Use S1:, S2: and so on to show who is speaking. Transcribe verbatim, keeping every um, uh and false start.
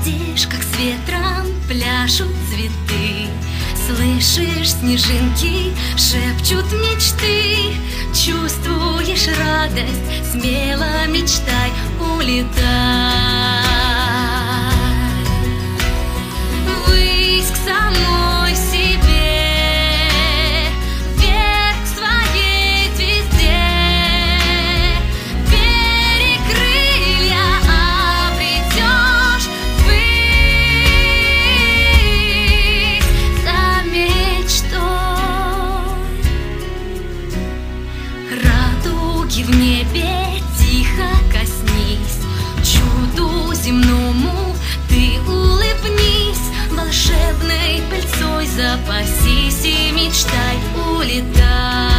S1: Видишь, как с ветром пляшут цветы, слышишь, снежинки шепчут мечты. Чувствуешь радость, смело мечтай, улетай ввысь к самой себе, вверх к своей звезде. Перекрылья обретешь ввысь за мечтой. Радуги в небе тихо коснись, чуду земному ты улыбнись. Волшебной пыльцой запасись и мечтай, улетай.